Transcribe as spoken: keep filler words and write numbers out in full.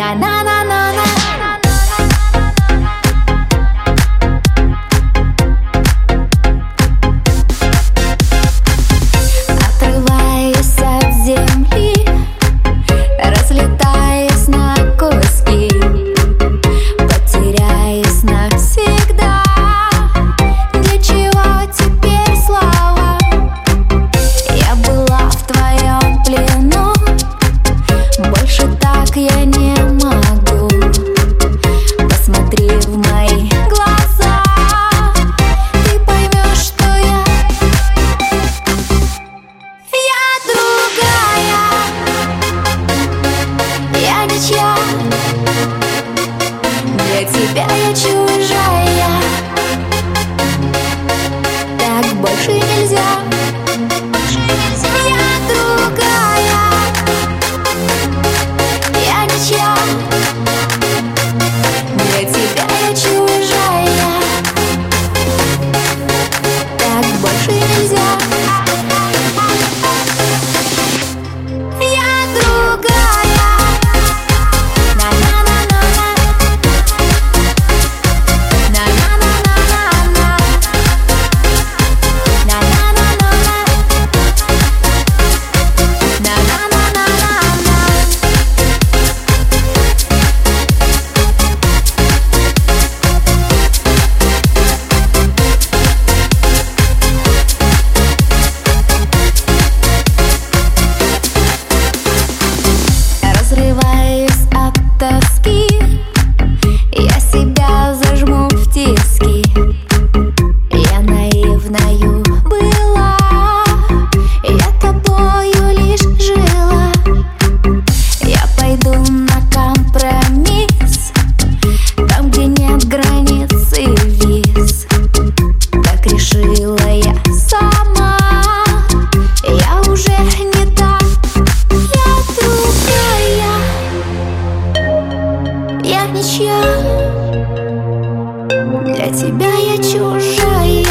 На-на-на-на-на. Отрываюсь от земли, разлетаясь на куски, потеряюсь навсегда. Для чего теперь слова? Я была в твоем плену, больше так я не могу. Посмотри в мои глаза, ты поймешь, что я Я другая, я ничья. Для тебя я чужая, так больше нельзя. Я другая, я ничья. Для тебя я чужая, так больше нельзя. Я другая. На-на-на-на-на. На-на-на-на-на-на. На-на-на-на-на. На-на-на-на-на-на. Разрываюсь от тоски, я себя зажму в тиски. Я наивною была, я тобою лишь жила. Я пойду на компромисс, там, где нет границ и виз. Так решила я сама, я уже не та. Я другая, я ничья. Для тебя я чужая.